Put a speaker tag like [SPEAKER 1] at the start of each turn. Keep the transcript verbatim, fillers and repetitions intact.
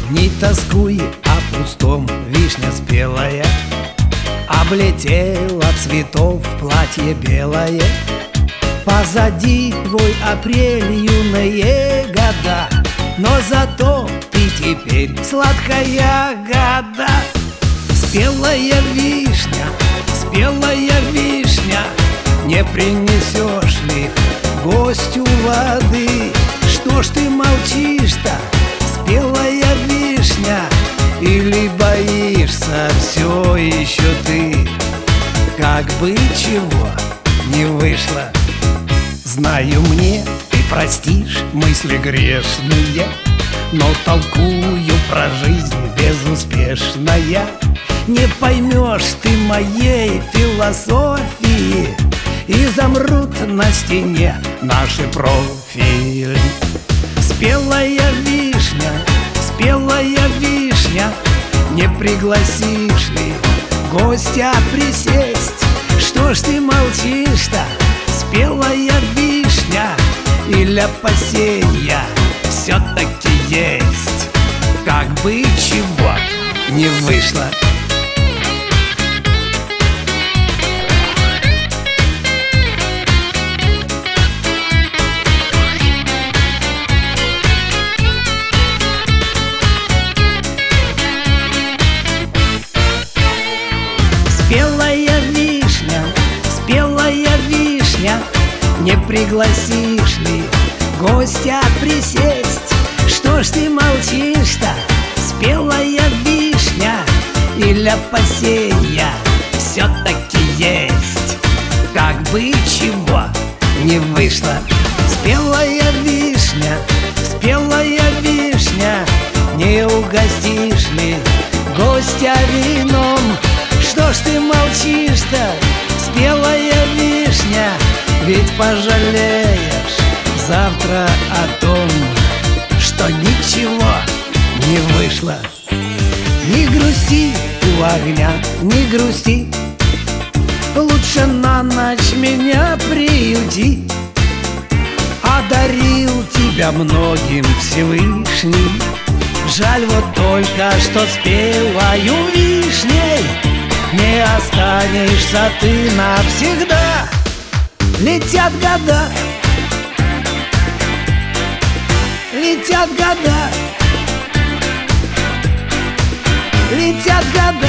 [SPEAKER 1] Не тоскуй о пустом, вишня спелая облетела цветов платье белое. Позади твой апрель, юные года, но зато ты теперь сладкая года. Спелая вишня, спелая вишня, не принесешь ли гостю воды? Что ж ты молчишь-то, спелая вишня? Или боишься все еще ты? Как бы чего не вышло, знаю, мне ты простишь мысли грешные, но толкую про жизнь безуспешная. Не поймешь ты моей философии, и замрут на стене наши профили. Спелая вишня, спелая вишня, не пригласишь ли гостя присесть? Что ж ты молчишь-то, спелая вишня? Или опасенья все-таки есть? Как бы чего не вышло. Спелая вишня, спелая вишня, не пригласишь ли гостя присесть? Что ж ты молчишь-то, спелая вишня? Или опасенья все-таки есть? Как бы чего не вышло. Спелая вишня, спелая вишня, не угостишь ли гостя вином? Что ж ты молчишь-то, спелая вишня? Ведь пожалеешь завтра о том, что ничего не вышло. Не грусти у огня, не грусти, лучше на ночь меня приюти. Одарил тебя многим Всевышний, жаль вот только, что спелою вишней не останешься ты навсегда. Летят года, летят года, летят года.